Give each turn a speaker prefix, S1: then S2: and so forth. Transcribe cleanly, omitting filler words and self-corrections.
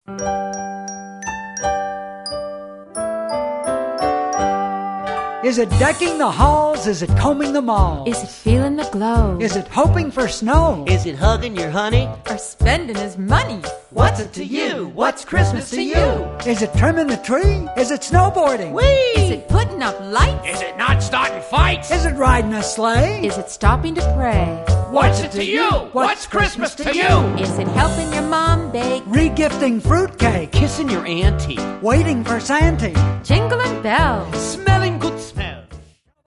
S1: Is it decking the halls? Is it combing the malls?
S2: Is it feeling the glow?
S1: Is it hoping for snow?
S3: Is it hugging your honey?
S2: Or spending his money?
S3: What's it to you? What's Christmas to you?
S1: Is it trimming the tree? Is it snowboarding?
S3: Whee!
S2: Is it putting up lights?
S4: Is it not starting fights?
S1: Is it riding a sleigh?
S2: Is it stopping to pray?
S4: What's it to you? What's Christmas to you?
S2: Is it helping your mom bake?
S1: Regifting fruitcake?
S3: Kissing your auntie?
S1: Waiting for Santa?
S2: Jingling bells?